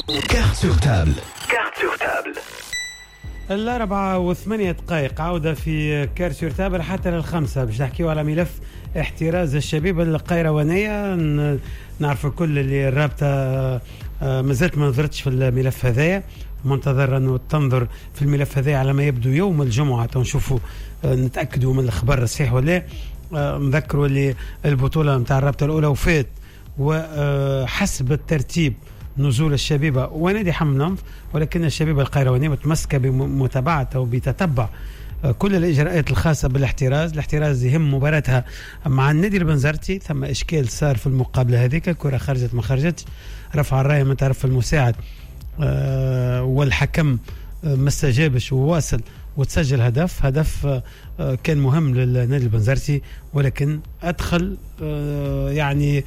Carte sur table. Carte sur table. 4:08 عودة في كارت سور تابل حتى للخمسة باش نحكيو على ملف احتراز الشبيبة القيروانية. نعرف الكل اللي الرابطة مازالت ما نظرتش في الملف هذايا، منتظر أنه تنظر في الملف هذايا على ما يبدو يوم الجمعة تنشوفوا نتأكدوا من الخبر الصحيح ولا. نذكروا اللي البطولة متاع الرابطة الأولى وفات وحسب الترتيب نزول الشبيبة ونادي حمنمف، ولكن الشبيبة القيروانية متمسكة بمتابعة أو بتتبع كل الإجراءات الخاصة بالاحتراز. الاحتراز يهم مباراتها مع النادي البنزرتي، ثم إشكال صار في المقابلة هذيك، الكرة خرجت ما خرجتش، رفع الراية من طرف المساعد والحكم ما استجابش وواصل وتسجل هدف كان مهم للنادي البنزرتي، ولكن أدخل يعني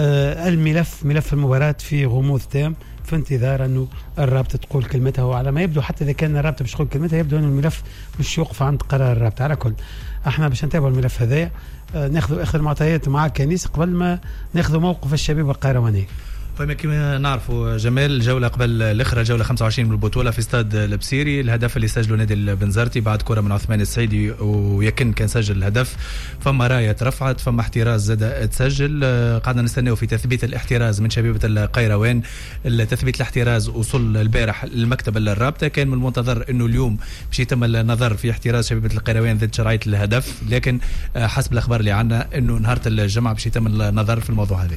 ملف المباراة في غموض تام في انتظار أنه الرابطة تقول كلمتها. وعلى ما يبدو حتى إذا كان الرابطة باش تقول كلمتها يبدو أن الملف مش يوقف عند قرار الرابطة. على كل احنا باش نتابع الملف هذا، ناخذ آخر المعطيات مع كنيس قبل ما ناخذ موقف الشبيبة القيروانية. طيب كما نعرفوا جمال، جولة قبل الأخرى جولة 25 من البطولة في استاد البصيري، الهدف اللي سجله نادي البنزرتي بعد كرة من عثمان السعيدي ويكن كان سجل الهدف، فما راية ترفعت، فما احتراز زاد تسجل. قعدنا نستناو في تثبيت الاحتراز من شبيبة القيروان. تثبيت الاحتراز وصل البارح للمكتب الرابطة، كان من المنتظر انه اليوم باش يتم النظر في احتراز شبيبة القيروان ذات شرعية الهدف، لكن حسب الأخبار اللي عندنا انه نهار الجمعة باش يتم النظر في الموضوع هذا.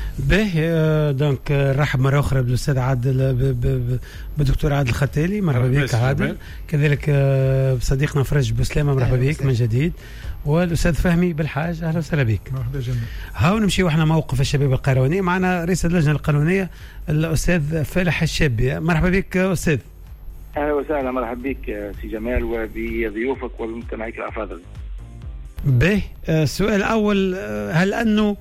به دونك نرحب مرة أخرى بالأستاذ عادل بالدكتور عادل الختالي، مرحبا بك عادل. كذلك بصديقنا فرج بوسلامة، مرحبا بك من جديد. والأستاذ فهمي بالحاج، أهلا وسهلا بك. مرحبا جميل. هاو نمشي وإحنا موقف الشباب القيرواني، معنا رئيس اللجنة القانونية الأستاذ فالح الشابي، مرحبا بك أستاذ. أهلا وسهلا، مرحبا بك سي جمال وبضيوفك وبمستمعيك الأفاضل. به السؤال الأول، هل أنه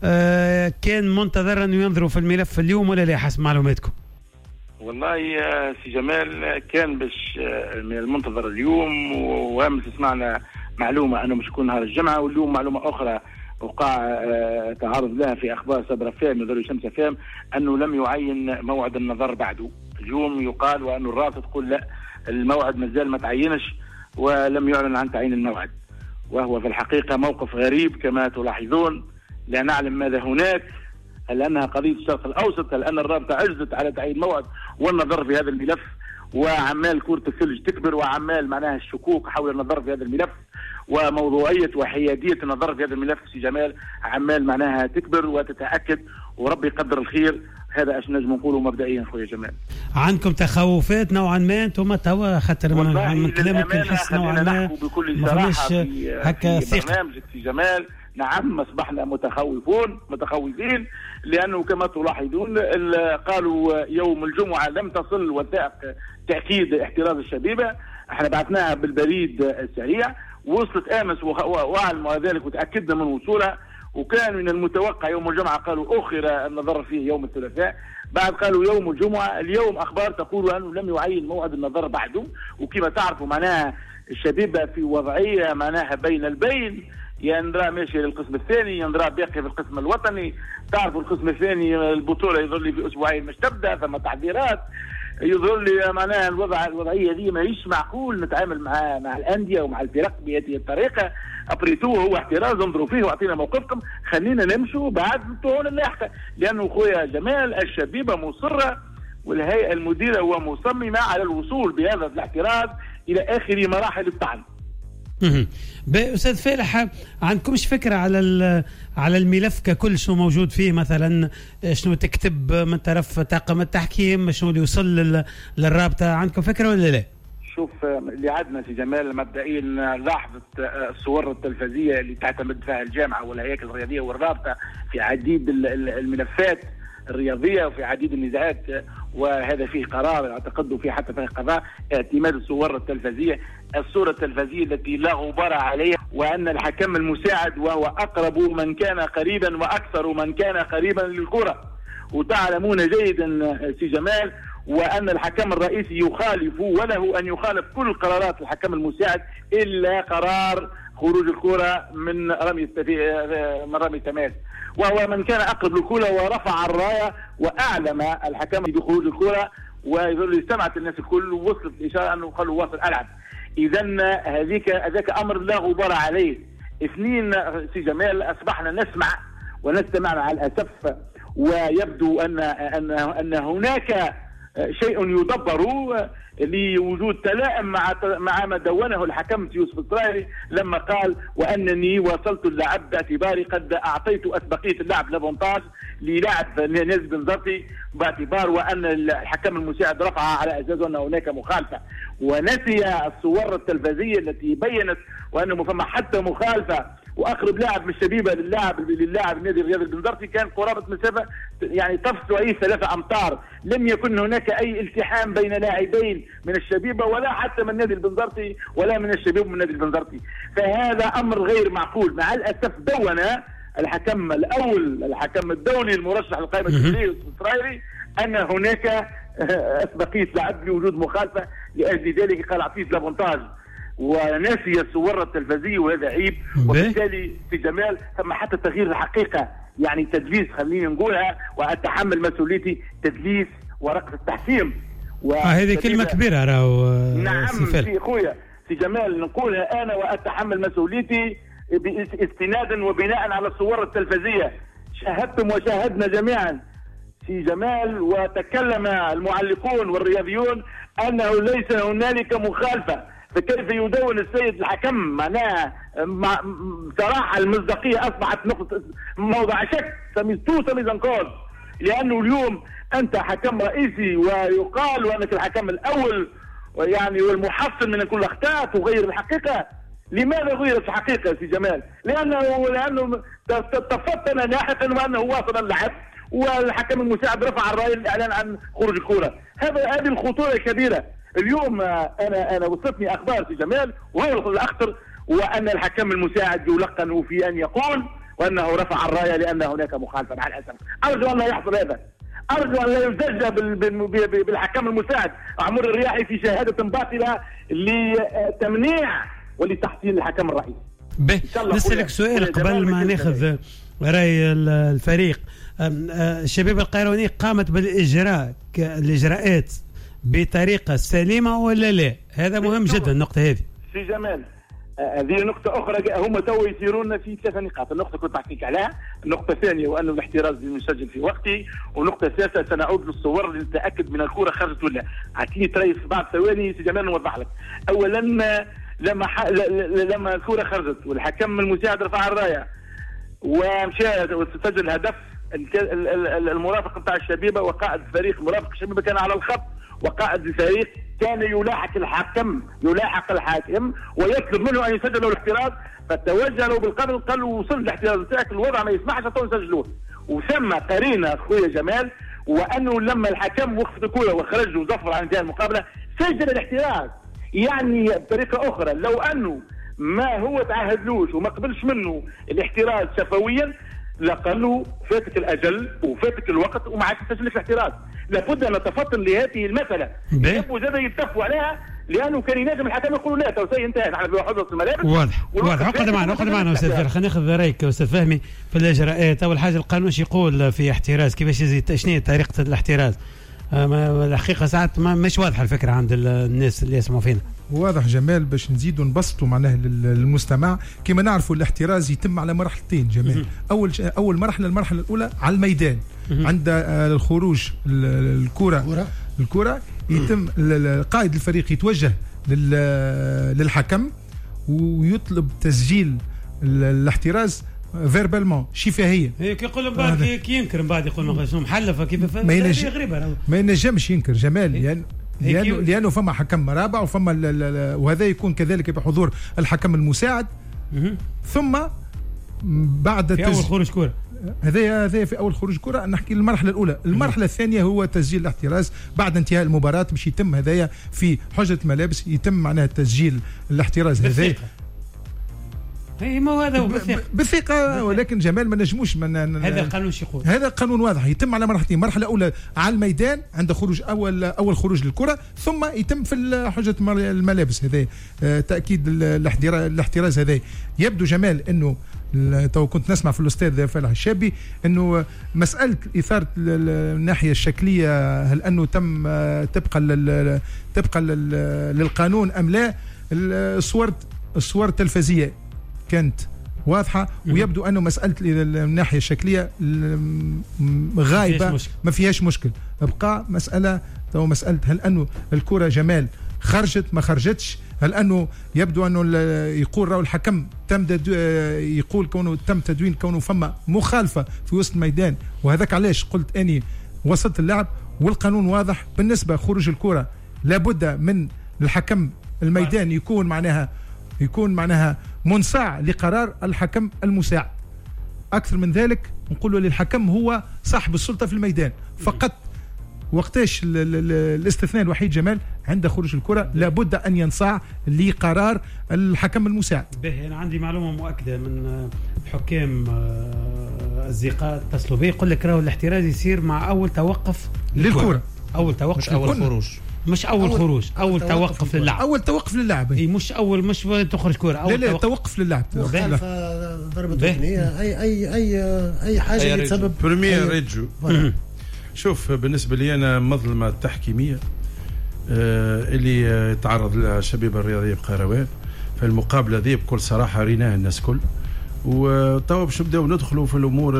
كان منتظر أن ينظروا في الملف اليوم ولا لا حسب معلوماتكم؟ والله يا سي جمال كان باش من المنتظر اليوم، وامس سمعنا معلومة أنه مش يكون نهار الجمعة، واليوم معلومة أخرى وقع تعرض لها في أخبار صبرا فام وذروي شمس فام أنه لم يعين موعد النظر بعده. اليوم يقال وأنه الرابطة تقول لا، الموعد مازال ما تعينش ولم يعلن عن تعيين الموعد، وهو في الحقيقة موقف غريب كما تلاحظون. لا نعلم ماذا هناك، هل أنها قضية الشرق الأوسط، هل أن الرابطة عجزت على تعيين موعد والنظر في هذا الملف، وعمال كرة الثلج تكبر، وعمال معناها الشكوك حول النظر في هذا الملف وموضوعية وحيادية النظر في هذا الملف سي جمال عمال معناها تكبر وتتأكد، وربي يقدر الخير. هذا اش نجم نقوله مبدئيا خويا جمال. عندكم تخوفات نوعا ما انتم توا، خاطر من كلامك نحس نوعا ما بكل صراحه هكا في برنامجك في جمال. نعم اصبحنا متخوفين لانه كما تلاحظون قالوا يوم الجمعه لم تصل وثائق تاكيد احتراز الشبيبه، احنا بعثناها بالبريد السريع، وصلت امس وعلم ذلك وتاكدنا من وصولها، وكان من المتوقع يوم الجمعة قالوا أخر النظر فيه يوم الثلاثاء، بعد قالوا يوم الجمعة. اليوم أخبار تقول أنه لم يعين موعد النظر بعده، وكما تعرفوا معناها الشبيبة في وضعية معناها بين البين، يندرى ماشي للقسم الثاني، يندرى باقي في القسم الوطني. تعرفوا القسم الثاني البطولة يظل لي في أسبوعين مش تبدأ، ثم تحضيرات، يظهر لي معناها الوضعيه دي ماهيش معقول نتعامل مع الانديه ومع الفرق بهذه الطريقه. ابريتو هو احتراز، انظروا فيه واعطينا موقفكم، خلينا نمشوا بعد الطعون اللاحقه، لانه خويا جمال الشبيبه مصره والهيئه المديره ومصممه على الوصول بهذا الاحتراز الى اخر مراحل الطعن. أستاذ فالح، عندكمش فكرة على الملف ككل شنو موجود فيه؟ مثلا شنو تكتب من طرف طاقم التحكيم، شنو اللي يوصل للرابطة، عندكم فكرة ولا لا؟ شوف اللي عندنا في جمال مبدئيا لاحظت الصور التلفزية اللي تعتمد فيها الجامعة والهياكل الرياضية والرابطة في عديد الملفات الرياضية وفي عديد النزاعات، وهذا فيه قرار اعتقد فيه حتى فيه قضاء اعتماد الصور التلفزية، الصورة التلفزية التي لا غبار عليها، وأن الحكم المساعد وهو أقرب من كان قريبا وأكثر من كان قريبا للكرة، وتعلمون جيدا سي جمال وأن الحكم الرئيسي يخالف وله أن يخالف كل قرارات الحكم المساعد إلا قرار خروج الكرة من رمي تماس، وهو من كان أقرب للكرة ورفع الراية وأعلم الحكم بخروج الكرة، واستمعت الناس الكل ووصلت الإشارة أنه قالوا واصل ألعب. إذا هذاك أمر لا غبار عليه. اثنين سي جمال، أصبحنا نسمع ونستمع مع الأسف، ويبدو أن هناك شيء يدبر لوجود تلائم مع ما دونه الحكم يوسف الطرايري لما قال وأنني واصلت اللعب باعتباري قد أعطيت أسبقية اللعب لافونتاج للاعب ناس بنزرتي، باعتبار وأن الحكم المساعد رفع على أساس أن هناك مخالفة، ونسي الصور التلفزية التي بيّنت وأنه فما حتى مخالفة، واقرب لاعب من الشبيبه للاعب النادي الرياضي البنزرتي كان قرابه مسافه يعني تفصل اي 3 أمتار. لم يكن هناك اي التحام بين لاعبين من الشبيبه ولا حتى من النادي البنزرتي ولا من الشبيب من النادي البنزرتي، فهذا امر غير معقول. مع الاسف دون الحكم الاول، الحكم الدولي المرشح لقائمه الجمهوريه الاسرائيلي، ان هناك اسبقيه لعب لوجود مخالفه، لاجل ذلك قال اعطيت لافونتاج وناسي الصور التلفزية، وهذا عيب. وبالتالي في جمال ثم حتى تغيير الحقيقة، يعني تدليس، خليني نقولها وأتحمل مسؤوليتي، تدليس ورقة التحكيم. هذه كلمة كبيرة راهو. نعم في خويا في جمال نقولها أنا وأتحمل مسؤوليتي استنادا وبناء على الصور التلفزية. شاهدتم وشاهدنا جميعا في جمال، وتكلم المعلقون والرياضيون أنه ليس هنالك مخالفة، فكيف يدون السيد الحكم؟ معناها صراحة المصداقية أصبحت نقطة موضع شك، سميز انكوز، لأنه اليوم أنت حكم رئيسي ويقال وأنك الحكم الأول يعني والمحصن من كل الأخطاء تغير الحقيقة. لماذا غيرت الحقيقة في جمال؟ لأنه تفطن لاحقا وأنه واصل اللعب والحكم المساعد رفع الراية للإعلان عن خروج الكرة. هذه الخطورة الكبيرة. اليوم انا وصلتني اخبار في جمال وهو الاخطر، وان الحكم المساعد يلقن في ان يقول وانه رفع الرايه لان هناك مخالفه. مع الاسف ارجو ان لا يحصل هذا، ارجو ان لا يزج بالحكم المساعد عمر الرياحي في شهاده باطله لتمنيع ولتحسين الحكم الرئيسي. نسألك سؤال قبل ما ناخذ راي الفريق. الشبيبه القيروانيه قامت بالاجراءات بطريقة سليمة ولا لا؟ هذا مهم جدا النقطة هذه. في جمال هذه نقطة أخرى، هم تو يسيرون في 3 نقاط. النقطة كنت أحكيك عليها، النقطة الثانية وأنه الاحتراز يسجل في وقته، والنقطة الثالثة سنعود للصور لنتأكد من الكرة خرجت ولا. أعطيني تريس في بعض ثواني في جمال نوضح لك. أولا لما الكرة خرجت والحكم المساعد رفع الراية ومشى وسجل هدف، المرافق بتاع الشبيبة وقائد فريق مرافق الشبيبة كان على الخط، وقائد الفريق كان يلاحق الحكم ويطلب منه ان يسجل له الاحتراز، فتوجه له بالقدم قال له وصل الاحتراز بتاعك، الوضع ما يسمحش نسجلوه. وثم قرينا خويا جمال وانه لما الحكم وقف الكوره وخرج وظفر عن انتهاء المقابله سجل الاحتراز. يعني بطريقه اخرى لو انه ما هو تعهدلوش وما قبلش منه الاحتراز شفويا لقال له فاتك الاجل وفاتك الوقت وما عادش تسجل الاحتراز. لابد ان نتفطن لهذه المساله، يبقوا زاد يتفقوا عليها، لانه كان ينجم الحكم يقولوا لا تو سي انتهى نحن بحضره الملابس. واضح. اقعد معنا استاذ فهمي، خلينا ناخذ رايك استاذ فهمي في الاجراءات. اول حاجه القانون ايش يقول في احتراز، كيفاش يزيد، شنو طريقه الاحتراز؟ الحقيقه ساعات مش واضحه الفكره عند الناس اللي يسمعوا فينا. واضح جمال باش نزيدوا نبسطوا معناه للمستمع. كما نعرفوا الاحتراز يتم على مرحلتين جمال. اول مرحله، المرحله الاولى على الميدان عند الخروج الكره يتم قائد الفريق يتوجه للحكم ويطلب تسجيل الاحتراز فيربالمون شفهيا. هيك يقول من بعد كي ينكر، من بعد يقول محلفه كيف ما ينجمش ينكر جمال، لأنه فما حكم رابع وهذا يكون كذلك بحضور الحكم المساعد. ثم بعد في أول خروج كرة، هذا في أول خروج كرة نحكي المرحلة الأولى. المرحلة الثانية هو تسجيل الاحتراز بعد انتهاء المباراة، باش يتم هذايا في حجة ملابس، يتم معناها تسجيل الاحتراز هذا اي ما هذا بثقه ولكن جمال ما نجموش هذا القانون شو يقول؟ هذا قانون واضح يتم على مرحلتين، مرحله اولى على الميدان عند خروج اول خروج للكره، ثم يتم في حجه الملابس. هذا تاكيد الاحتراز. هذا يبدو جمال انه تو كنت نسمع في الاستاذ فالح الشابي انه مساله اثاره الناحيه الشكليه هل انه تم طبقا للقانون ام لا. الصور التلفزية كانت واضحة، ويبدو أنه مسألة الناحية الشكلية غايبة ما فيهاش مشكل. بقى مسألة هل أنه الكرة جمال خرجت ما خرجتش، هل أنه يبدو أنه يقول راهو الحكم يقول كونه تم تدوين كونه فما مخالفة في وسط الميدان، وهذاك علاش قلت أني وسط اللعب والقانون واضح بالنسبة خروج الكرة لابد من الحكم الميدان يكون معناها منصاع لقرار الحكم المساعد. أكثر من ذلك نقول للحكم هو صاحب السلطة في الميدان فقط. وقتاش الاستثناء الوحيد جمال عند خروج الكرة لابد أن ينصاع لقرار الحكم المساعد. أنا عندي معلومة مؤكدة من حكام أصدقاء اتصلوا بي، يقول لك راهو الاحتراز يصير مع أول توقف للكرة. أول توقف أول خروج مش أول خروج، أول توقف للعب. أول توقف للعب. إيه مش تخرج كرة. لا توقف للعب. مخالفة ضربة ركنية أي حاجة اللي تسبب بريمير ريجو. شوف بالنسبة لي أنا مظلمة تحكيمية اللي تعرض لها الشبيبة الرياضية بقيروان في المقابلة ذي بكل صراحة ريناها الناس كل. وتوا باش نبداو ندخلوا في الأمور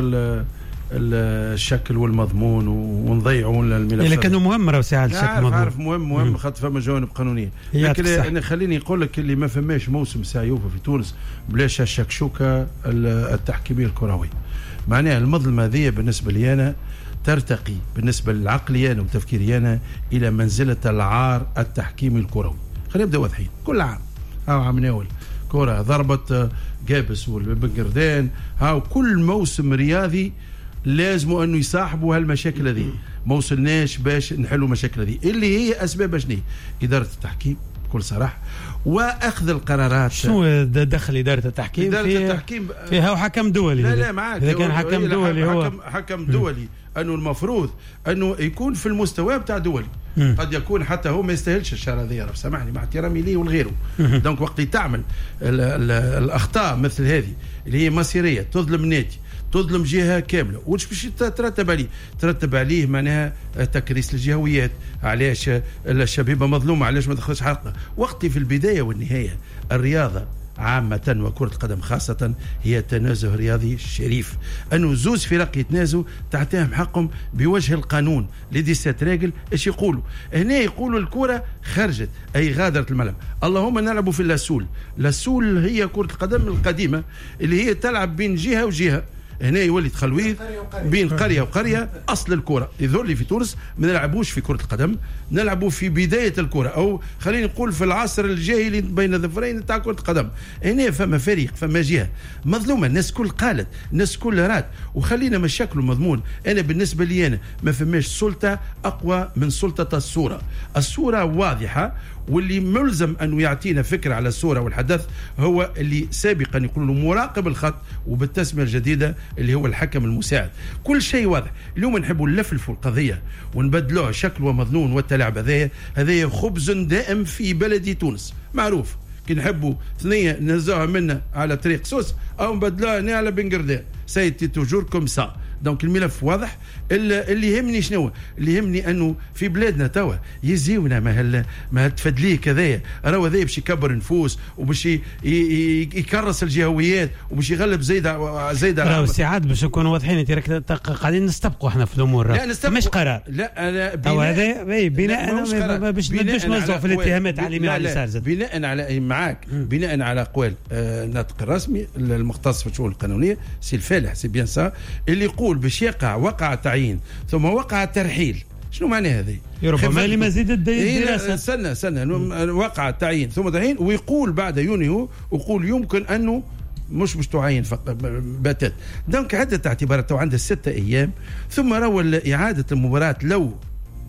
الشكل والمضمون ونضيعوا الملفات. لكنه مهم راه ساعه الشكل مضمون. عارف مهم خاطر فما جوانب قانونيه. لكن انا خليني نقول لك اللي ما فماش موسم سايوفا في تونس بلاش الشكشوكه التحكيميه الكرويه. معناها المظلمه هذه بالنسبه لي انا ترتقي بالنسبه للعقلي انا وتفكيري انا الى منزله العار التحكيمي الكروي. خلينا نبدا واضحين. كل عام عام ناول كره ضربت جابس والبنقردان كل موسم رياضي لازم انه يصاحبوا هالمشاكل هذه. ما وصلناش باش نحلوا المشاكل هذه اللي هي اسباب شنو؟ اداره التحكيم بكل صراحه واخذ القرارات. شنو دخل اداره التحكيم؟ التحكيم فيها حكم دولي. لا معاك اذا كان حكم دولي هو حكم دولي انه المفروض انه يكون في المستوى بتاع دولي. قد يكون حتى هو ما يستاهلش الشهر هذا، سامحني مع احترامي ليه ولغيره. دونك وقت تعمل الاخطاء مثل هذه اللي هي مصيريه تظلم نادي تظلم جهه كامله وش باش ترتب عليه معناها تكريس الجهويات. علاش الشبيبه مظلومه؟ علاش ما دخلش حلقه؟ وقتي في البدايه والنهايه الرياضه عامة وكرة القدم خاصة هي تنازه رياضي شريف، أنه زوز فرق يتنازوا تحتهم حقهم بوجه القانون. لدي سات راجل ايش يقولوا هنا؟ يقولوا الكرة خرجت أي غادرت الملعب. اللهم نلعبوا في لاسول هي كرة القدم القديمة اللي هي تلعب بين جهة وجهة. هنا يولي تخلويض بين قرية وقرية. أصل الكرة يظهر لي في تونس ما نلعبوش في كرة القدم، نلعبوا في بداية الكرة أو خلينا نقول في العصر الجاهلي بين ظفرين تاع كرة القدم. هنا فما فريق فما جهة مظلومة. الناس كل قالت الناس كل رات وخلينا مشاكل مضمون. أنا بالنسبة لي أنا ما فماش سلطة أقوى من سلطة الصورة واضحة، واللي ملزم أنه يعطينا فكرة على الصورة والحدث هو اللي سابقا يقولوا مراقب الخط وبالتسمية الجديدة اللي هو الحكم المساعد. كل شيء واضح. اليوم نحبوا نلفلفوا القضية ونبدلوها شكل ومظنون والتلاعب هذايا خبز دائم في بلدي تونس معروف. كي نحبوا ثنية نزوها منا على طريق سوس أو نبدلوها على بنقردان سيتي توجور كوم سا. دونك الملف واضح. اللي يهمني شنو؟ اللي يهمني انه في بلادنا توا يزيونا ما تفدليه كذايا راهو هذايا باش يكبر نفوس وباش يكرس الجهويات وباش يغلب زايده راهو استعاد باش نكونوا واضحين. انت راك قاعدين نستبقوا احنا في الامور. لا مش قرار. لا توا هذا بناء باش ندوش نوزعوا في الاتهامات على اليمين على اليسار. بناء على معاك بناء على اقوال الناطق الرسمي المختص في الشؤون القانونيه سي الفالح سي بيان سا اللي يقول باش يقع وقع تعيين ثم وقع ترحيل. شنو معنى هذه؟ ربما لمزيد الدراسة. سنة وقع تعيين ثم تعيين ويقول بعد يونيو ويقول يمكن أنه مش تعين باتت. دونك عدة اعتبارات. عندها 6 أيام ثم روى إعادة المباراة لو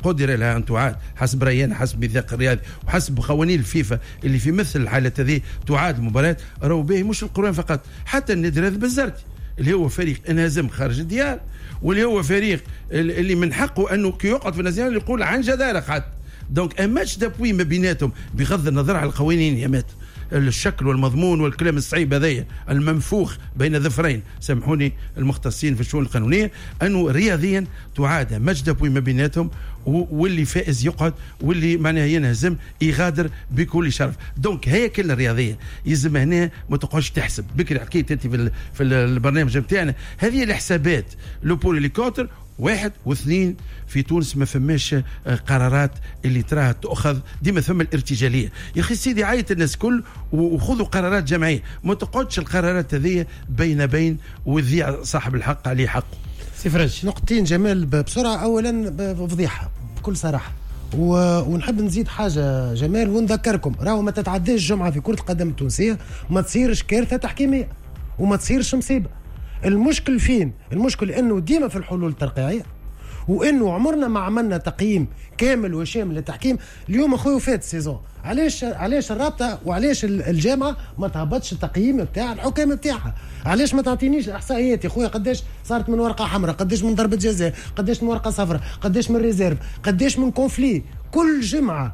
قدر لها ان تعاد حسب ريان، حسب ميثاق الرياضي وحسب قوانين الفيفا اللي في مثل الحالة هذه تعاد المباراة، راهو به مش القروان فقط، حتى النادي هذا بنزرتي اللي هو فريق انهزم خارج الديار، واللي هو فريق اللي من حقه انه كي يقعد في النازيونال يقول عن جدارة قعد. دونك ان ماتش دابوي ما بيناتهم بغض النظر على القوانين يا مات، الشكل والمضمون والكلام الصعيب هذايا المنفوخ بين ظفرين، سامحوني المختصين في الشؤون القانونيه، انه رياضيا تعاد ماتش دابوي ما بيناتهم، واللي فائز يقعد واللي معناها ينهزم يغادر بكل شرف. دونك هي كلها رياضيه، يلزم هنا ما تقعدش تحسب بكري. حكيت انت في البرنامج نتاعنا هذه الحسابات، لو بول هليكوبتر 1 و2 في تونس ما فماش قرارات اللي تراها تأخذ، ديما ثم الارتجاليه. يا اخي سيدي عايت الناس كل وخذوا قرارات جماعيه، ما تقعدش القرارات هذه بين وذيع صاحب الحق عليه حقه. سفرج نقطتين جمال بسرعه. اولا بفضيحه بكل صراحه، ونحب نزيد حاجه جمال ونذكركم، راهو ما تتعداش جمعه في كره القدم التونسيه ما تصيرش كارثه تحكيميه وما تصيرش مصيبه. المشكل فين؟ المشكل انه ديما في الحلول الترقيعيه، وانه عمرنا ما عملنا تقييم كامل وشامل للتحكيم. اليوم اخويا فات السيزون، علاش الرابطه وعلاش الجامعه ما تهبطش التقييم بتاع الحكام بتاعها؟ علاش ما تعطينيش الاحصائيات يا اخويا؟ قداش صارت من ورقه حمراء، قداش من ضربه جزاء، قداش من ورقه صفراء، قداش من ريزيرف، قداش من كونفلي. كل جمعه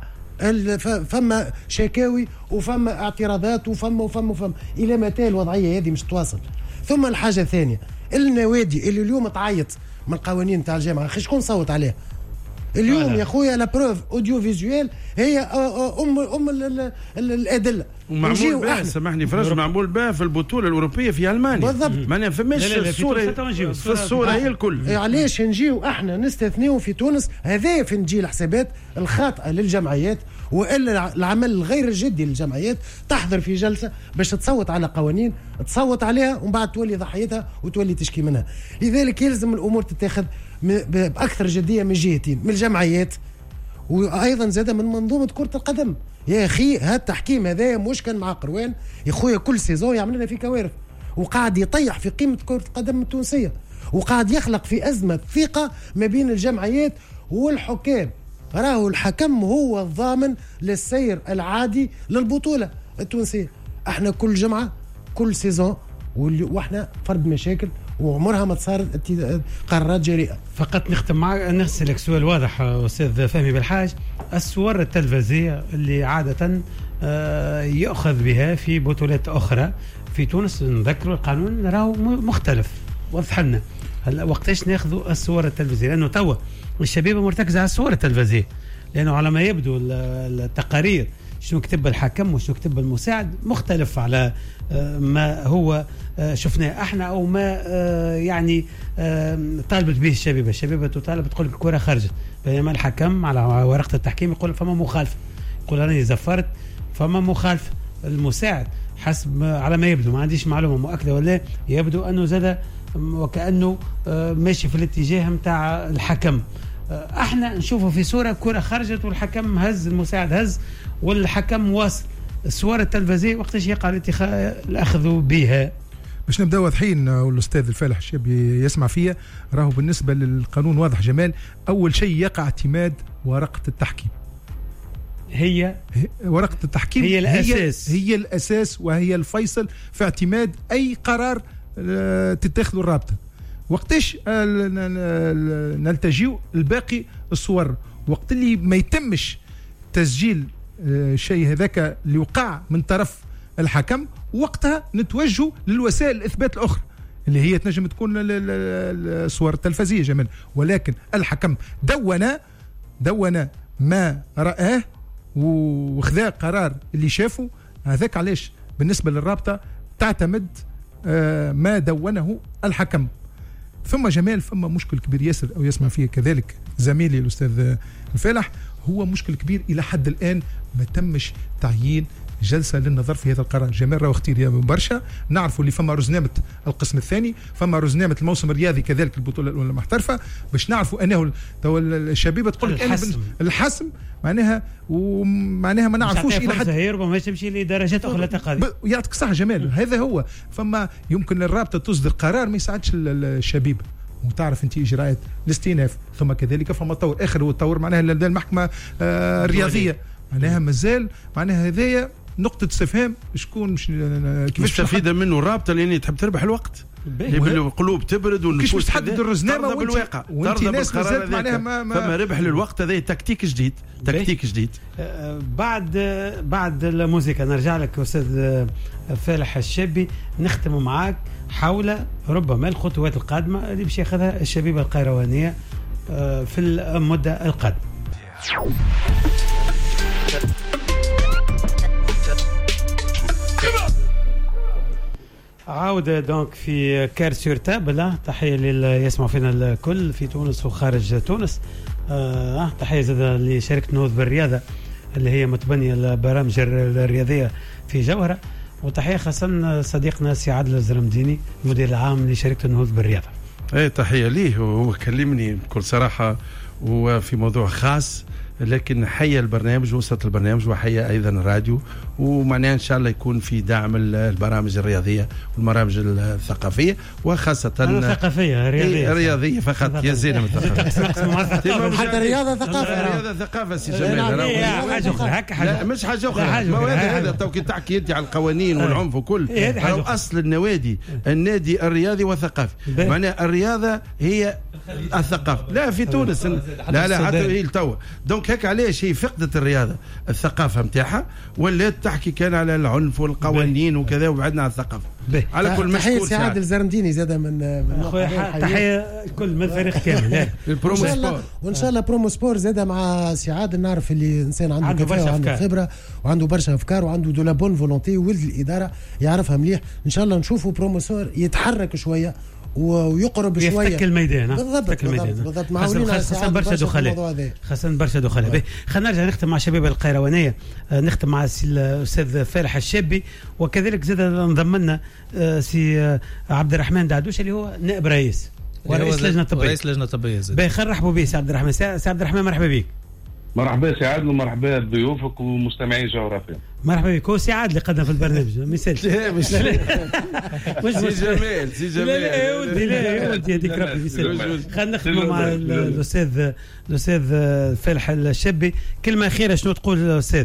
فما شكاوي وفما اعتراضات وفما الى متى الوضعيه هذه مش تواصل؟ ثم الحاجه الثانيه، النوادي اللي اليوم تعيط من القوانين تاع الجامعه، شكون صوت عليها اليوم يا خويا؟ لا بروف اوديو فيزوال هي ام الادله. ومعمول بها، سامحني فراس، معمول بها في البطوله الاوروبيه في المانيا بالضبط. ما نفهمش الصوره هي الكل. علاش نجيو احنا نستثنيو في تونس؟ هذا في نجي الحسابات الخاطئه للجمعيات، والا العمل الغير الجدي للجمعيات تحضر في جلسه باش تصوت على قوانين تصوت عليها ومن بعد تولي ضحيتها وتولي تشكي منها. لذلك يلزم الامور تتاخذ باكثر جديه من جهتين، من الجمعيات وايضا زاد من منظومه كره القدم. يا اخي هذا التحكيم هذا مش كان مع قروان يا خويا، كل سيزون يعمل لنا في كوارث، وقاعد يطيح في قيمه كره القدم التونسيه، وقاعد يخلق في ازمه ثقه ما بين الجمعيات والحكام. راهو الحكم هو الضامن للسير العادي للبطوله التونسيه. احنا كل جمعه كل سيزون واحنا فرد مشاكل وعمرها ما تصار قرارات جريئه. فقط نختم معك، نغسلك سؤال واضح استاذ فهمي بالحاج. الصور التلفزية اللي عادة يؤخذ بها في بطولات أخرى في تونس، نذكروا القانون راهو مختلف، وضح لنا هلا وقتاش ناخذوا الصور التلفزية؟ لأنه توا الشبيبة مرتكزة على الصور التلفزية، لأنه على ما يبدو التقارير شنو كتب الحكم وشنو كتب المساعد مختلف على ما هو شفناه احنا او ما يعني طالبت به الشبيبه. الشبيبه تطالب تقول لك الكره خرجت، بينما الحكم على ورقه التحكيم يقول فما مخالفه، يقول راني زفرت فما مخالفه. المساعد حسب على ما يبدو، ما عنديش معلومه مؤكده ولا يبدو انه زاد وكانه ماشي في الاتجاه نتاع الحكم. احنا نشوفه في صوره كره خرجت والحكم هز، المساعد هز والحكم واصل. الصور التلفزية وقتاش يقع الأخذ بها؟ باش نبدا واضحين، والاستاذ الفالح الشابي يسمع فيها. راهو بالنسبه للقانون واضح جمال. اول شيء يقع اعتماد ورقه التحكيم، هي ورقه التحكيم هي الاساس، هي الاساس وهي الفيصل في اعتماد اي قرار تتخذه الرابطه. وقتاش نلتجئ الباقي الصور، وقت اللي ما يتمش تسجيل شيء هذاك اللي وقع من طرف الحكم، وقتها نتوجه للوسائل الإثبات الأخرى اللي هي تنجم تكون الصور التلفزية جمال. ولكن الحكم دون ما رآه وخذا قرار اللي شافه هذاك. علاش بالنسبة للرابطة تعتمد ما دونه الحكم. ثم جمال فما مشكل كبير ياسر، أو يسمع فيه كذلك زميلي الأستاذ الفالح، هو مشكل كبير إلى حد الآن ما تمش تعيين جلسة للنظر في هذا القرار. جمال راهو اختير يا برشا، نعرفوا اللي فما رزنامة القسم الثاني، فما رزنامة الموسم الرياضي كذلك البطولة الأولى المحترفة، باش نعرفوا أنه الشبيبة تقول الحسم معناها ما نعرفوش إلى حد هي ربما تمشي لدرجات أخرى تقاضي. يعطيك صح جمال، هذا هو. فما يمكن للرابطة تصدر قرار ما يساعدش الشبيبة، وتعرف انت اجراءات الاستئناف، ثم كذلك فما طور اخر، هو الطور معناها لدى المحكمه الرياضيه، معناها مازال معناها هذايا نقطه استفهام شكون كيفاش تستفيد منه الرابطه لان تحب تربح الوقت، القلوب تبرد والنفوس كيفاش تحدد الرزنامه بالواقع وانت ناس مازالت معناها فما ربح للوقت. هذا تكتيك جديد، تكتيك جديد. بعد الموسيقى نرجع لك استاذ فالح الشابي، نختم معاك حول ربما الخطوات القادمه اللي باش ياخذها الشبيبه القيروانيه في المده القادمه. عودة دونك في كار سور تابل، تحية للي يسمع فينا الكل في تونس وخارج تونس. تحية زادة لشركة نهوض بالرياضة اللي هي متبنية البرامج الرياضية في جوهرة، وتحية خاصة صديقنا سي عادل الزرمديني المدير العام لشركة النهوض بالرياضة. تحية ليه، وهو كلمني بكل صراحة وفي موضوع خاص، لكن حيا البرنامج وسط البرنامج وحيا ايضا الراديو، ومعناها ان شاء الله يكون في دعم البرامج الرياضيه والبرامج الثقافيه، وخاصه الثقافيه رياضيه فقط. يا زين حتى رياضه ثقافه، رياضه ثقافه سي جمال، حاجه اخرى هكا، مش حاجه اخرى. هذا تو كي تحكي انت على القوانين والعنف وكل، اصل النوادي النادي الرياضي والثقافي، معناها الرياضه هي الثقافه. لا في تونس لا حتى هي التو دونك هيك علاش هي فقدت الرياضه الثقافه نتاعها، ولات تحكي كان على العنف والقوانين وكذا وبعدنا عن الثقافه. على كل مشكور تحيه سي عادل الزرمديني زاد من اخويا، تحيه الكل من الفريق كامل. البرومو سبور وان شاء الله برومو سبور زاد مع سي عادل، نعرف اللي انسان عنده كفاءه وعنده خبره وعنده برشا افكار وعنده دو لا بون فولونتي، ولد الاداره يعرفها مليح. ان شاء الله نشوفوا برومو سبور يتحرك شويه ويقرب شويه، يفتك الميدان. بالضبط خاصة برشا دخلاء، خاصة برشا دخلاء. خلينا نرجع نختم مع الشباب القيروانيه، نختم مع الاستاذ فالح الشابي، وكذلك زاد انضم لنا سي عبد الرحمن دعدوش اللي هو نائب رئيس ورئيس لجنه طبيه. رئيس لجنه طبيه نرحبوا به سي عبد الرحمن. سي عبد الرحمن مرحبا بك. مرحبا سي عادل ومرحبا بضيوفك ومستمعي جغرافيا. مرحبا بك. هو سي عادل اللي قدم في البرنامج ما يسالش. مش سي جمال لا ودي هذيك ربي يسلمك. خلينا نختم مع الاستاذ فالح الشابي. كلمه اخيره شنو تقول الاستاذ؟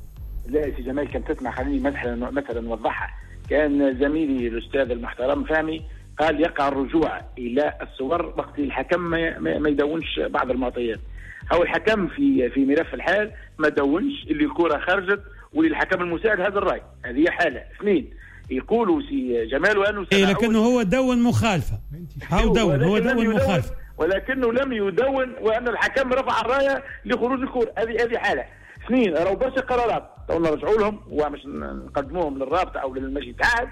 لا سي جمال كان تسمع خليني مثلا نوضحها. كان زميلي الاستاذ المحترم فهمي قال يقع الرجوع الى الصور وقت الحكم ما يدونش بعض المعطيات. هو الحكم في ملف الحال ما دونش اللي الكره خرجت، وللحكم المساعد هذا الراي. هذه حاله. اثنين يقولوا سي جمال وانه لكنه هو دون مخالفه. هو دون مخالفه ولكنه لم يدون وان الحكم رفع الرايه لخروج الكره. هذه حاله. اثنين راهو برشا قرارات تو نرجعوا لهم ومش نقدموهم للرابطه او للمجلس الاتحاد.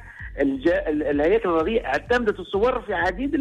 الهياكل الرياضيه اعتمدت الصور في عديد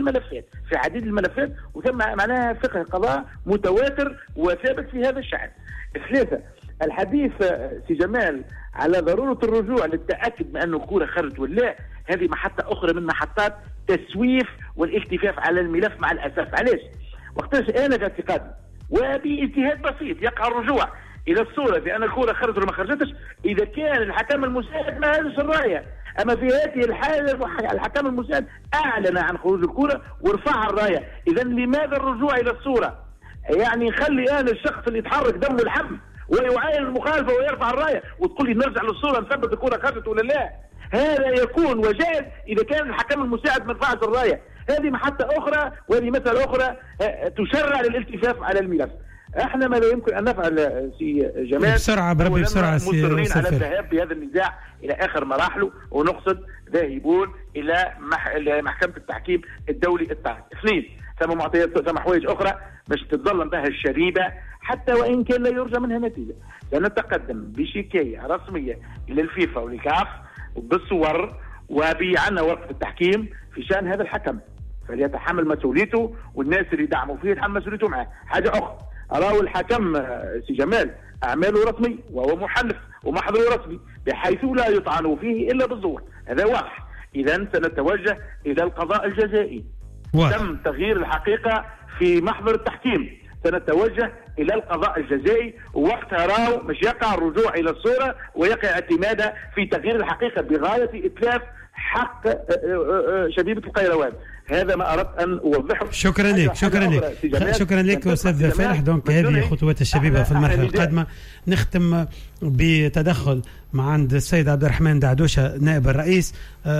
الملفات وتم معناها فقه قضاء متواتر وثابت في هذا الشأن. ثلاثة الحديث سي جمال على ضرورة الرجوع للتأكد من أن الكرة خرجت ولا، هذه محطة أخرى من محطات تسويف والالتفاف على الملف مع الأسف. علاش؟ وقتاش أنا في اعتقادي وباجتهاد بسيط يقع الرجوع إلى الصورة بأن الكرة خرجت ولا ما خرجتش إذا كان الحكم المساعد ما هذش الراية. أما في هذه الحالة الحكم المساعد أعلن عن خروج الكرة ورفع الراية. إذا لماذا الرجوع إلى الصورة؟ يعني خلي أنا الشخص اللي يتحرك دمه الحم ويعاين المخالفة ويرفع الراية وتقول لي نرجع للصورة نثبت الكرة خرجت ولا لا. هذا يكون وجائز إذا كان الحكم المساعد ما رفعش الراية. هذه محطة أخرى وهذه مسألة أخرى تشرع للالتفاف على الملف. احنا ما لا يمكن ان نفعل سي جمال بسرعه بربي بسرعه مصرين على الذهاب بهذا النزاع الى اخر مراحله، ونقصد ذاهبون الى محكمه التحكيم الدولي الطاهر. اثنين ثم معطيات ثم حوايج اخرى باش تتظلم بها الشريبه حتى وان كان لا يرجى منها نتيجه. سنتقدم بشكايه رسميه الى الفيفا والكاف بالصور وبعنا ورقه التحكيم في شان هذا الحكم، فليتحمل مسؤوليته والناس اللي دعموا فيه يتحمل مسؤوليته معه. حاجه اخرى أراه الحكم سي جمال أعماله رسمي وهو محلف ومحضره رسمي بحيث لا يطعن فيه إلا بالزور. هذا واضح. إذا سنتوجه إلى القضاء الجزائي. تم تغيير الحقيقة في محضر التحكيم، سنتوجه إلى القضاء الجزائي ووقتها راهو مش يقع الرجوع إلى الصورة ويقع اعتمادها في تغيير الحقيقة بغاية إتلاف حق شبيبة القيروان. هذا ما اردت ان اوضحه. شكرا لك شكرا لك استاذ فالح. دونك هذه خطوات الشبيبه في المرحله القادمه. نختم بتدخل مع عند السيد عبد الرحمن دعدوشه نائب الرئيس،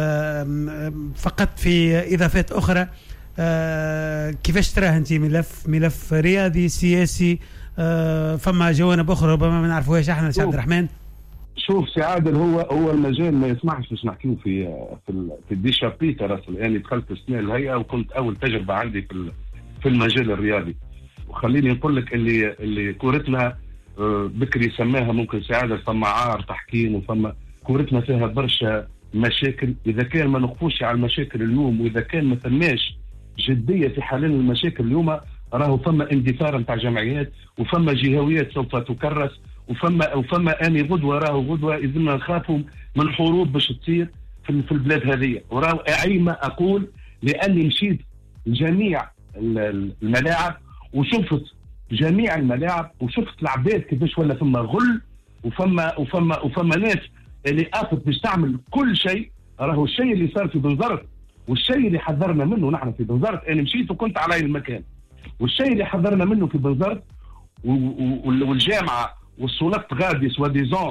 فقط في اضافات اخرى. كيفاش تراه انت ملف رياضي سياسي؟ فما جوانب اخرى ربما ما نعرفوهاش احنا سي عبد الرحمن. شوف سي عادل، هو المجال ما يسمحش باش نحكيو في الدي شابيتر. اصلا يعني دخلت السنه الهيئه وكنت اول تجربه عندي في المجال الرياضي. وخليني نقول لك اللي كورتنا بكري سماها ممكن سي عادل فما عار تحكيم، وفما كورتنا فيها برشا مشاكل. اذا كان ما نقفوش على المشاكل اليوم، واذا كان ما ثماش جديه في حل المشاكل اليوم، راهو فما اندثار نتاع جمعيات، وفما جهويات سوف تكرس، وفما اني غدوه لازمنا نخافوا من حروب باش تصير في البلاد هذه. وراهو اعيما اقول لاني مشيت جميع الملاعب وشفت جميع الملاعب وشفت العباد كيفاش ولا فما غل، وفما ناس اللي قافت باش تعمل كل شيء. راهو الشيء اللي صار في بنزرت والشيء اللي حذرنا منه نحن في بنزرت، انا مشيت وكنت على المكان، والشيء اللي حذرنا منه في بنزرت والجامعه والسلطات غادي سوا ديزون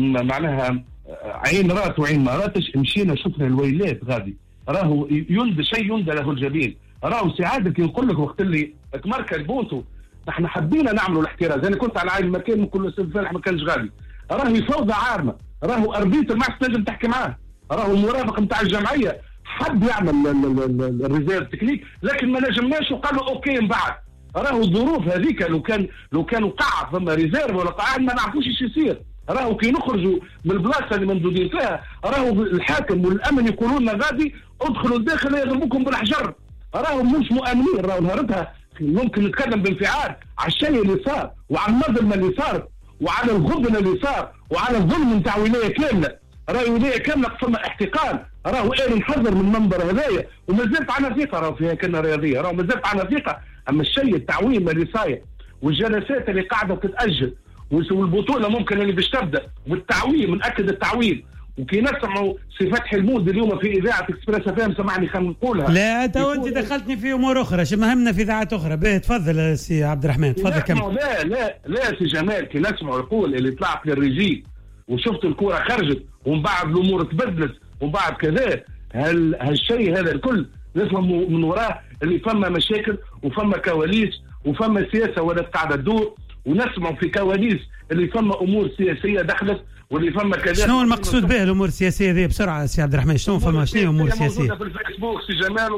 معناها عين رات وعين ما راتش، مشينا شفنا الويلات غادي. راهو شيء يندى له الجبين. راهو سعادة كي نقول لك وقت اللي تمركز بونتو نحن حبينا نعملوا الاحتراز. انا كنت على عين المكان كل استاذ فالح ما كانش غادي. راهي فوضى عارمه. راهو اربيتر ما عادش تنجم تحكي معاه. راهو المرافق نتاع الجمعيه حب يعمل الريزيرف تكنيك لكن ما نجمناش، وقالوا اوكي من بعد. راهو الظروف هذيك لو كان وقع ثم ريزيرف ولا قاعد ما نعرفوش ايش يصير. راهو كي نخرجوا من البلاصه اللي ممدودين فيها راهو الحاكم والامن يقولوا لنا غادي ادخلوا الداخل يضربوكم بالحجر. راهو مش مؤمنين. راهو نهارتها ممكن نتكلم بانفعال على الشيء اللي صار وعلى النظلمه اللي صارت وعلى الغبن اللي صار وعلى الظلم نتاع ولايه كامله. راهو ولايه كامله فما احتقان. راهو انا نحذر من المنبر هذايا وما زلت عنا ثقه. راهو فيها كلمه رياضيه. راهو ما زلت عنا ثقه. اما الشيء التعويم اللي صاير والجلسات اللي قاعده تتاجل والبطوله ممكن اللي باش تبدا والتعويم ناكد التعويم. وكي نسمعوا سي فتحي المود اليوم في اذاعه اكسبريس اف ام سمعني خلينا نقولها. لا انت دخلتني في امور اخرى، شو مهمنا في اذاعات اخرى. باهي تفضل سي عبد الرحمن تفضل كمل. لا سي جمال كي نسمعوا يقول اللي طلعت للريجي وشفت الكره خرجت ومن بعد الامور تبدلت ومن بعد كذا، هالشيء هذا الكل نفهم من وراه اللي فما مشاكل وفما كواليس وفما سياسه ولا قاعده تدور، ونسمع في كواليس اللي فما امور سياسيه دخلت واللي فما كذا. شنو المقصود به الامور السياسيه ذي بسرعه سي عبد الرحمن؟ شنو امور سياسيه موجوده في الفيسبوك سي جمال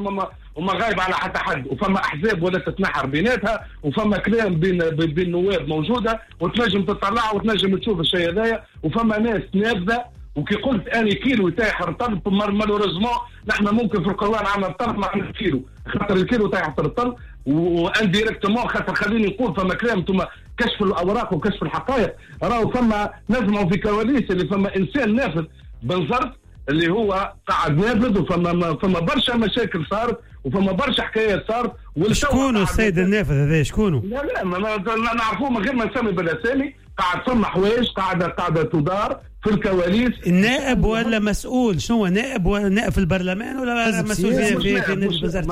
وما غايب على حتى حد، وفما احزاب ولا تتنحر بيناتها، وفما كلام بين النواب موجوده وتنجم تطلع وتنجم تشوف الشيء هذايا، وفما ناس نافذه. وكي قلت اني كيلو يتايح الطل مالوريزمون نحن ممكن في القروان عندنا الطل ما عندنا كيلو، خاطر الكيلو تايح الطل وانديريكتومون. خاطر خليني نقول فما كلام ثم كشف الاوراق وكشف الحقائق. راهو فما نسمعوا في كواليس اللي فما انسان نافذ بنزرت اللي هو قاعد نافذ، وفما برشا مشاكل صارت وفما برشا حكايات صارت. شكونه السيد النافذ هذا شكونه؟ لا ما نعرفوه من غير ما نسمي بالاسامي. قاعد فما حوايج قاعده تدار في الكواليس. النائب ولا مسؤول؟ شنو نائب ولا نائب في البرلمان ولا مسؤول في نادي بنزرت؟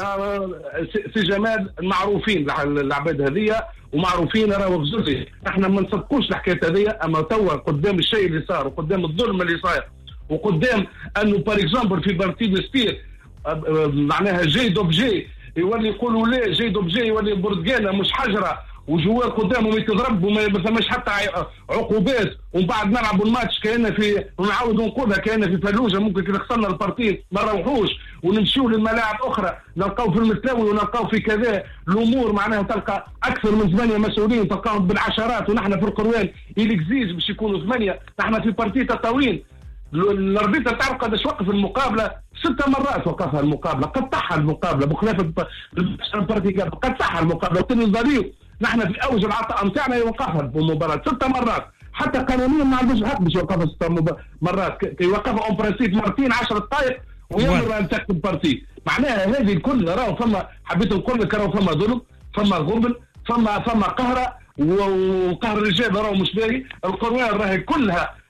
سي جمال معروفين العباد هذيا ومعروفين. راهو غزوزي احنا ما نصدقوش الحكايه هذيا. اما توا قدام الشيء اللي صار وقدام الظلم اللي صاير وقدام انه بار اكزومبل في بارتي سبير معناها جي دوبجي يولي يقولوا لا جي دوبجي يولي برتقاله مش حجره وجوار قدامهم يتضرب وما فماش حتى عقوبات، ومن بعد نلعبوا الماتش كأننا في ونعاودوا نقولها كأننا في فلوجه. ممكن كي خسرنا البارتي ما نروحوش ونمشيوا للملاعب اخرى نلقاو في المتلاوي ونلقاو في كذا. الامور معناها تلقى اكثر من 8 مسؤولين تلقاهم بالعشرات، ونحن في القروان يلكزيج باش يكونوا 8. نحن في بارتي تطاوين الاربيتر تعرف قداش وقف المقابله؟ 6 مرات وقفها المقابله، قطعها المقابله بخلاف البارتي قطعها المقابله. وقت الظريف نحن في اوج العطاء نتاعنا يوقفها بمباراه 6 مرات، حتى قانونيا ما عندوش الحق باش يوقفها 6 مرات. يوقفها اون برانسيب مرتين 10 دقائق ويمر ان تكتب بارتي. معناها هذه الكل راهو فما حبيت نقول لك راهو فما ظلم، فما غبن، فما قهره وقهر الرجال راهو مش باهي. القروان راهي كلها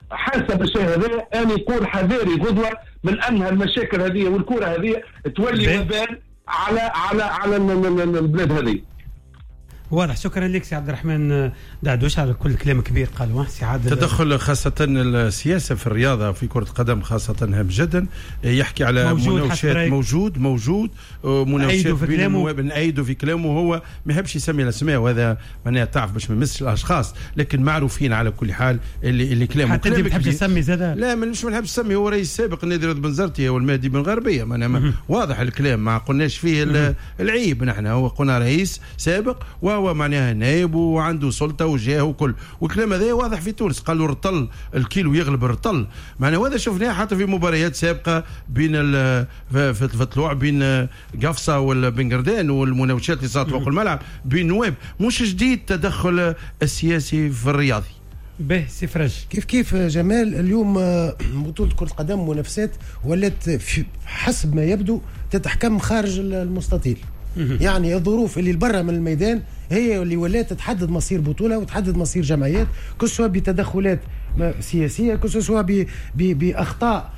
حاسه بالشيء هذا ان يكون حذاري غدوه من ان المشاكل هذه والكره هذه تولي وبال على البلاد هذه. واضح. شكرا لك سي عبد الرحمن دعدوش على كل كلام كبير قالوا سي عادل. تدخل خاصة السياسة في الرياضة في كرة القدم خاصة هام جدا. يحكي على مناوشات موجود مناوشات بين النواب نأيدوا في كلامه. هو ما يحبش يسمي الأسماء وهذا معناها تعرف باش ما يمسش الأشخاص لكن معروفين على كل حال اللي كلامه. حتى انت بتحبش تسمي زاده؟ لا مش ما نحبش نسمي. هو رئيس سابق النادي رد بنزرتي هو المهدي بن غربية معناها واضح الكلام ما قلناش فيه العيب. نحن هو قلنا رئيس سابق وهو معناها نائب وعنده سلطه وجاه وكل والكلام هذا واضح في تونس. قالوا الرطل الكيلو يغلب الرطل معناها وهذا شفناه حتى في مباريات سابقه بين في الطلوع بين قفصه ولا بن قردان والمناوشات اللي صارت فوق الملعب بين نواب. مش جديد تدخل السياسي في الرياضي. به سفرج كيف جمال اليوم بطولة كرة القدم منافسات ولات حسب ما يبدو تتحكم خارج المستطيل. يعني الظروف اللي برا من الميدان هي اللي ولات تحدد مصير بطولة وتحدد مصير جمعيات كسوا بتدخلات سياسية كسوا بأخطاء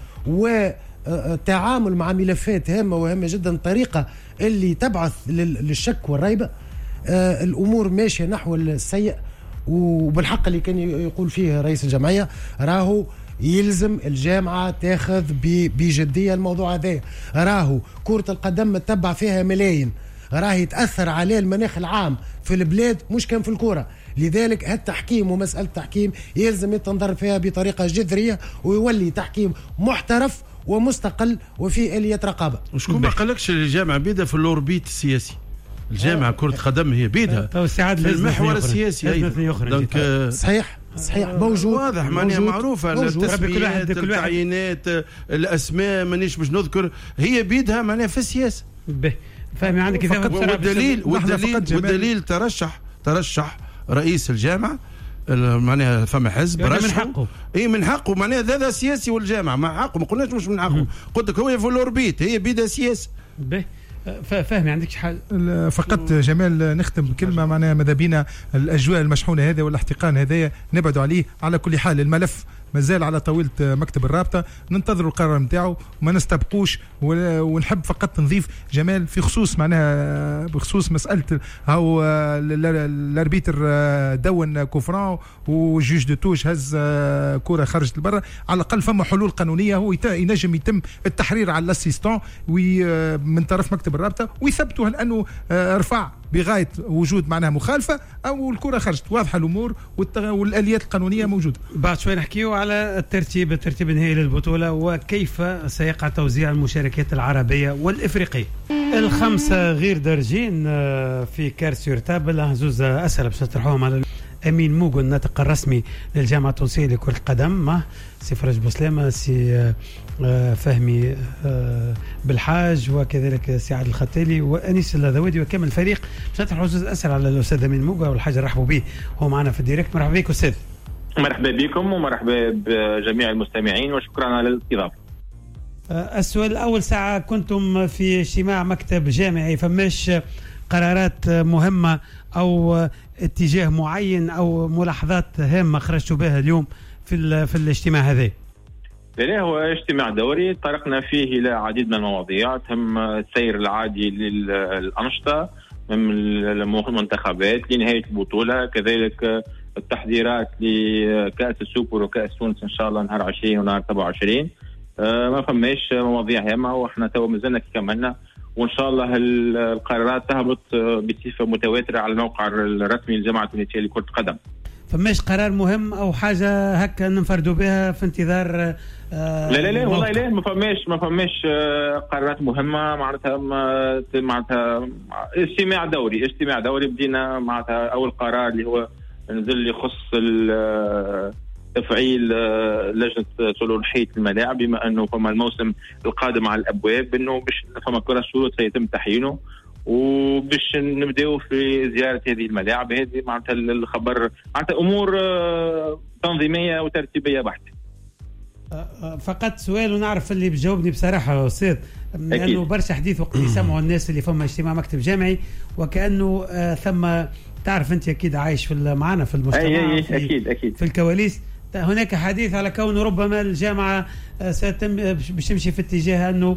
وتعامل مع ملفات هامة وهامة جدا. طريقة اللي تبعث للشك والريبة. الأمور ماشية نحو السيء وبالحق اللي كان يقول فيه رئيس الجمعية راهو يلزم الجامعة تاخذ بجدية الموضوع هذا. راهو كرة القدم تتبع فيها ملايين راه يتأثر عليه المناخ العام في البلاد مش كان في الكرة. لذلك التحكيم ومسألة التحكيم يلزم يتنظر فيها بطريقة جذرية ويولي تحكيم محترف ومستقل وفي آلية رقابة. وشكون ما قالكش الجامعة بيدها في الأوربيت السياسي. الجامعة كرة قدم هي بيدها في المحور السياسي. صحيح موجود واضح معناها معروفة. التسميات التعيينات الأسماء مانيش باش نذكر هي بيدها معناها في السياسة. فاهم عندك والدليل ترشح رئيس الجامعة معناها فما حزب من حقه. من حقه معناها هذا سياسي والجامعة مع حقه ما قلناش مش من حقه. قلت لك هو في الأوربيت هي بيدها سياسة. فاهمي عندك حال. فقط جمال نختم بكلمة معناها ماذا بينا الأجواء المشحونة هذا والاحتقان هذا نبعدوا عليه. على كل حال الملف مازال على طاولة مكتب الرابطة ننتظروا القرار نتاعو وما نستبقوش. ونحب فقط نضيف جمال في خصوص معناها بخصوص مسألة هاو الاربيتر دون كوفران وجوج دو توش هز كرة خرجت لبرا. على الأقل فما حلول قانونية هو ينجم يتم التحرير على الاسيستون من طرف مكتب الرابطة ويثبتوا هل أنه رفع بغاية وجود معناها مخالفة أو الكرة خرجت. واضحة الأمور والآليات القانونية موجودة. بعد شوي نحكيو على الترتيب النهائي للبطولة وكيف سيقع توزيع المشاركات العربية والإفريقية. الخمسة غير درجين في كارسيورتابل. زوز أسئلة باش نطرحوهم على أمين موغو الناطق الرسمي للجامعة التونسية لكرة القدم مع سي فرج بوسلامة سي فهمي بالحاج وكذلك سي عادل الختالي وأنيس الذوادي وكامل الفريق. باش نطرحوا زوز أسئلة على الأستاذ أمين موغو والحاج رحبوا به هو معنا في الديريكت. مرحبا بك أستاذ. مرحبا بكم ومرحبا بجميع المستمعين وشكرا على الاستضافة. السؤال الأول ساعة كنتم في اجتماع مكتب جامعي فماش قرارات مهمة أو اتجاه معين أو ملاحظات هامة خرجتوا بها اليوم في الاجتماع هذا؟ لا هو اجتماع دوري طرقنا فيه إلى عديد من المواضيع تم السير العادي للأنشطة من المنتخبات لنهاية البطولة كذلك التحضيرات لكأس السوبر وكأس تونس إن شاء الله نهار 20 ونهار 27. ما فماش مواضيع هامة وإحنا تو مازلنا كملنا وإن شاء الله القرارات تهبط بصفة متواترة على الموقع الرسمي للجامعة التونسية لكرة القدم. فماش قرار مهم أو حاجة هكا ننفردوا بها في انتظار؟ لا والله لا ما فماش قرارات مهمة معناتها اجتماع دوري بدينا معناتها أول قرار اللي هو نزل يخص تفعيل لجنة صلوحية الملاعب بما أنه فما الموسم القادم على الأبواب أنه باش فما كل شروط سيتم تحيينه وباش نبداو في زيارة هذه الملاعب. هذه معناتها الخبر معناتها أمور تنظيمية وترتيبية بحتة. فقط سؤال ونعرف اللي بجاوبني بصراحة أستاذ لأنه برشا حديث وقت يسمعوا الناس اللي فما اجتماع مكتب جامعي وكأنه ثم تعرف أنت أكيد عايش معنا في المجتمع أكيد في الكواليس هناك حديث على كون ربما الجامعة ستم باش تمشي في اتجاه أنه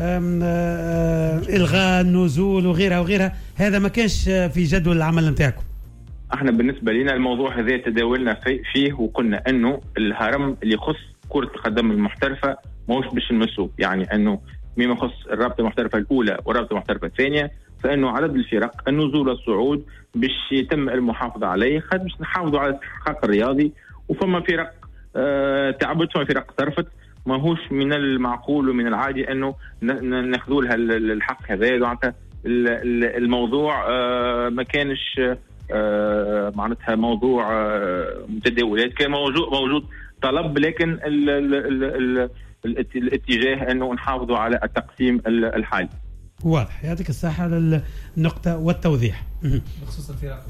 إلغاء النزول وغيرها. هذا ما كانش في جدول العمل نتاعكم؟ احنا بالنسبة لنا الموضوع هذا تداولنا فيه وقلنا أنه الهرم اللي يخص كرة القدم المحترفة ماهوش باش نمسوه، يعني أنه مما يخص الرابطة المحترفة الأولى والرابطة المحترفة الثانية فإنه عدد الفرق النزول والصعود باش يتم المحافظة عليه، باش نحافظوا على الاستحقاق الرياضي. وفما فرق تعبت، فما فرق صرفت، ماهوش من المعقول ومن العادي أنه ناخذوا لها الحق هذا. الموضوع ما كانش معناتها موضوع متداولات، كان موجود طلب، لكن الاتجاه أنه نحافظوا على التقسيم الحالي. واضح، يعطيك الصحة على النقطة والتوضيح. بخصوص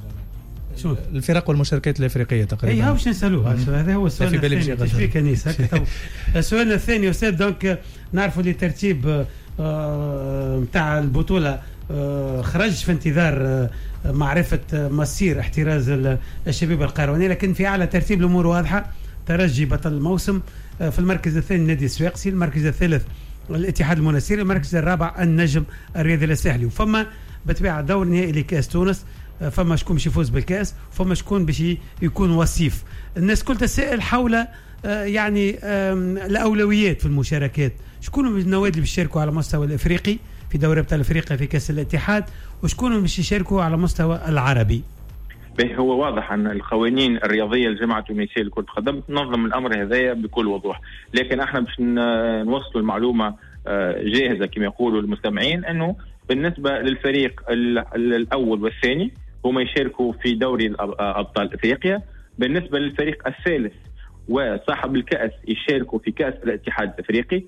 الفرق والمشاركات الافريقيه تقريبا. اي باش نسالوه، هذا هو السؤال الثاني. تشبيه كنيسه. السؤال الثاني استاذ، دونك نعرفوا اللي ترتيب نتاع البطوله خرج في انتظار معرفه مسير احتراز الشبيبه القيروانيه، لكن في اعلى ترتيب الامور واضحه. ترجي بطل الموسم، في المركز الثاني النادي السويقسي، المركز الثالث الاتحاد المنستيري، المركز الرابع النجم الرياضي الساحلي. وفما بطبيعه دور نهائي لكاس تونس، فما شكون باش يفوز بالكاس، فما شكون باش يكون وصيف. الناس كل تسائل حول يعني الاولويات في المشاركات، شكون من النوادي اللي باش يشاركوا على مستوى الافريقي في دوري ابطال افريقيا في كاس الاتحاد، وشكون باش يشاركوا على مستوى العربي. هو واضح ان القوانين الرياضيه للجامعه التونسيه لكره القدم تنظم الامر هذايا بكل وضوح، لكن احنا باش نوصلوا المعلومه جاهزه كما يقولوا المستمعين، انه بالنسبه للفريق الاول والثاني هما يشاركوا في دوري ابطال افريقيا، بالنسبه للفريق الثالث وصاحب الكاس يشاركوا في كاس الاتحاد الافريقي.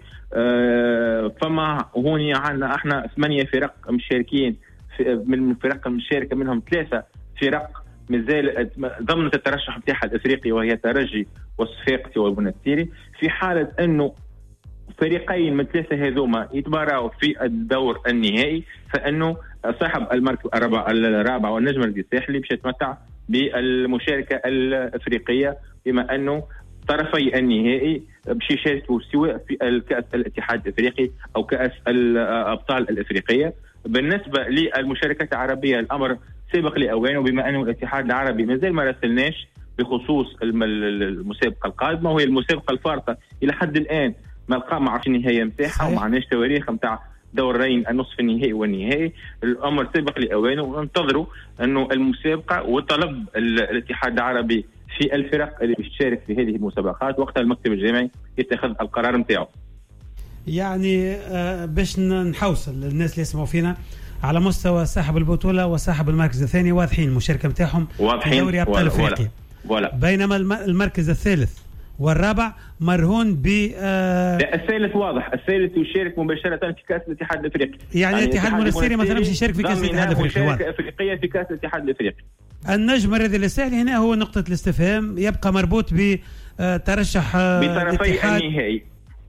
فما هوني عندنا احنا 8 فرق مشاركين، من الفرق المشاركه منهم 3 فرق مازال ضمن الترشح بتاعها الافريقي، وهي ترجي والصفاقسي والمنستيري. في حاله انه فريقين من 3 هذوما يتباراوا في الدور النهائي، فانه صاحب المركز الرابع والنجم الرياضي الساحلي باش يتمتع بالمشاركه الافريقيه، بما انه طرفي النهائي باش يشاركوا سواء في الكاس الاتحاد الافريقي او كاس الابطال الافريقيه. بالنسبه للمشاركات العربيه الامر سابق لاوانه، بما انه الاتحاد العربي مازال ما راسلناش بخصوص المسابقه القادمه، وهي المسابقه الفارقه الى حد الان ما عرفش النهايه نتاعها وما عندناش تواريخ نتاع دورين النصف النهائي والنهائي. الامر سابق لاوانه، وننتظروا انه المسابقه وطلب الاتحاد العربي في الفرق اللي بتشارك في هذه المسابقات وقتها المكتب الجامعي يتخذ القرار نتاعه. يعني باش نحوصل الناس اللي يسمعوا فينا على مستوى صاحب البطوله وصاحب المركز الثاني واضحين المشاركه نتاعهم في دوري ابطال افريقيا، بينما المركز الثالث والرابع مرهون ب الثالث واضح، الثالث يشارك مباشره في كاس الاتحاد الافريقي. يعني الاتحاد المنستيري مثلا مش يشارك في كاس الاتحاد الافريقي، مشاركه افريقيه في كاس الاتحاد الافريقي. النجم الرياضي الساحلي هنا هو نقطه الاستفهام، يبقى مربوط بترشح بطرفي النهائي.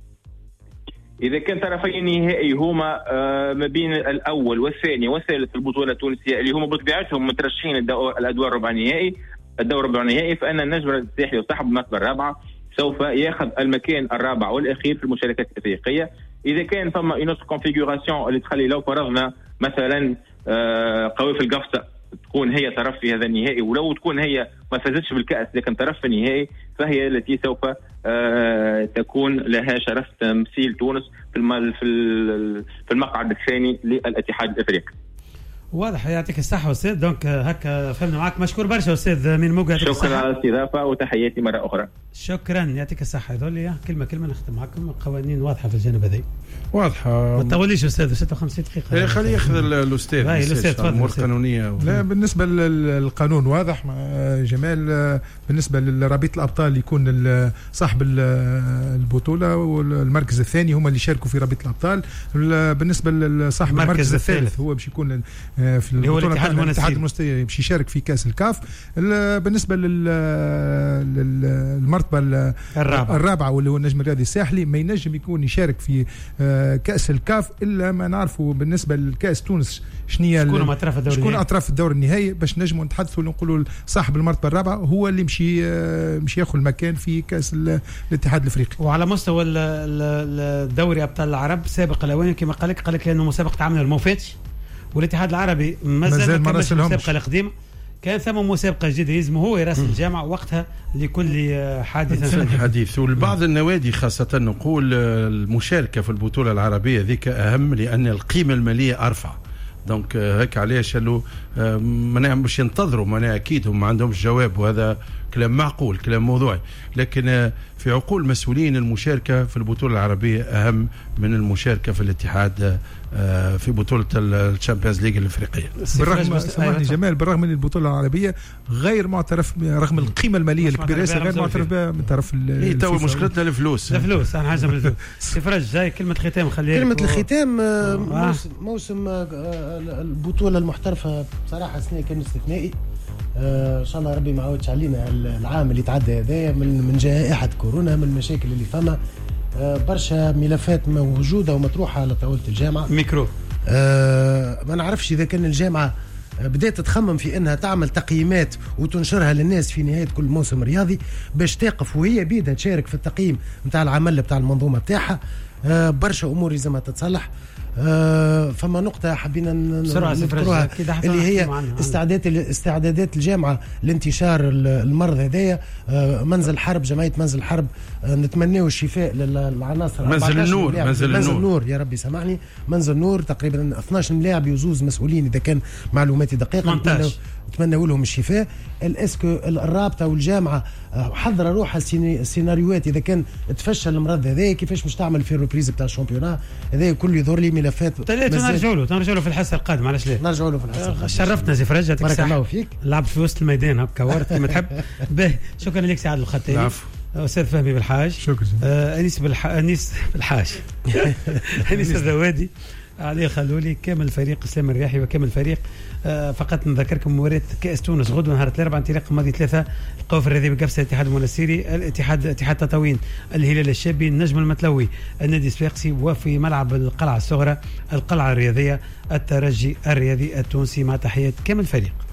إذا كان طرفي النهائي هما ما بين الأول والثاني والثالث في البطولة التونسية اللي هما بطبيعتهم مترشحين الأدوار ربع النهائي، الدور ربع النهائي، فإن النجم الساحلي وصاحب المرتبة الرابعة سوف يأخذ المكان الرابع والأخير في المشاركات الأفريقية. إذا كان ثم إنوس كونفيغوراسيون اللي تخلي لو فرضنا مثلا قوافل القفصة تكون هي طرف في هذا النهائي، ولو تكون هي ما فازتش بالكأس لكن طرف في النهائي، فهي التي سوف تكون لها شرف تمثيل تونس في المقعد الثاني للاتحاد الافريقي. واضح، يعطيك الصحة أستاذ. دونك هكا فهمنا معك. مشكور برشا أستاذ من موقع. شكرا على الاستضافة وتحياتي مرة أخرى. شكرا، يعطيك الصحة. هذول كلمة نختم معكم. القوانين واضحة في الجانب هذا. واضحة. ما تطوليش أستاذ، 56 دقيقة. خليه ياخذ الأستاذ. الأمور القانونية. لا، بالنسبة للقانون واضح جمال. بالنسبة لرابطة الأبطال يكون صاحب البطولة والمركز الثاني هم اللي يشاركوا في رابطة الأبطال. بالنسبة لصاحب المركز الثالث هو باش يكون في الاتحاد المنستيري باش يشارك في كاس الكاف. بالنسبه للمرتبه الرابعه واللي هو النجم الرياضي الساحلي ما ينجم يكون يشارك في كاس الكاف الا ما نعرفوا بالنسبه لكاس تونس شكون اطراف الدور النهائي باش نجموا نتحدثوا نقولوا صاحب المرتبه الرابعه هو اللي مش ياخذ المكان في كاس الاتحاد الافريقي. وعلى مستوى الدوري ابطال العرب سابق الاوان كما قال لك لانه مسابقه عمل ما فاتش، والاتحاد العربي مازال ما كملش المسابقه القديمه، كان ثم مسابقه جديده يلزم هو يراس الجامعه وقتها لكل حديث. والبعض النوادي خاصه نقول المشاركه في البطوله العربيه ذيك اهم لان القيمه الماليه ارفع. دونك هيك علاش قالوا باش ينتظروا معناها اكيد هم ما عندهمش جواب، وهذا كلام معقول كلام موضوعي، لكن في عقول مسؤولين المشاركه في البطوله العربيه اهم من المشاركه في الاتحاد في بطوله الشامبيونز ليج الافريقيه. بالرغم سامحني جمال، بالرغم من البطوله العربيه غير معترف رغم القيمه الماليه الكبيره غير معترف بها من طرف تو مشكلتنا الفلوس انا حاجه بالفلوس. سفرج جاي كلمه ختام خليها. كلمه الختام موسم البطوله المحترفه بصراحه السنه كان استثنائي. ان شاء الله ربي ما عاودش علينا العام اللي تعدى هذايا من جائحه كورونا، من المشاكل اللي فما برشا ملفات موجوده ومطروحه على طاوله الجامعه. ميكرو ما نعرفش اذا كان الجامعه بدات تخمم في انها تعمل تقييمات وتنشرها للناس في نهايه كل موسم رياضي باش تقف وهي بيدها تشارك في التقييم نتاع العمل بتاع المنظومه بتاعها. برشا امور لازمها تتصلح. فما نقطة حبينا نذكرها اللي هي استعدادات الجامعة لانتشار المرض هذايا. منزل حرب، جمعية منزل حرب نتمناه الشفاء للعناصر. منزل النور يا ربي سامحني. منزل النور تقريبا 12 لاعب يزوز مسؤولين إذا كان معلوماتي دقيقة، نتمنى لهم الشفاء. الاسكو الرابطه والجامعه حضر روحها السيناريوهات اذا كان تفشل المرض هذا كيفاش مش تعمل في الريبريز بتاع الشامبيونات هذا كله يظهر لي ملفات. نرجعوا له في الحصه القادمه، علاش لا؟ نرجعوا له في الحصه القادمه. شرفتنا زي فرج، بارك الله فيك. لعب في وسط الميدان هكا ورد كما تحب. باهي شكرا لك سعد الخطيبي. العفو. استاذ فهمي بالحاج. شكرا. انيس بالحاج. انيس الذوادي عليه خلولي كامل الفريق اسلام الرياحي وكامل الفريق. فقط نذكركم مباراة كأس تونس غدوة نهار الأربعاء انطلاق ماضي 3 القوافل الرياضية بقفصة الاتحاد المنستيري، اتحاد تطاوين، الهلال الشابي، النجم المتلوي، النادي الصفاقسي، وفي ملعب القلعة الصغرى القلعة الرياضية الترجي الرياضي التونسي. مع تحيات كامل الفريق.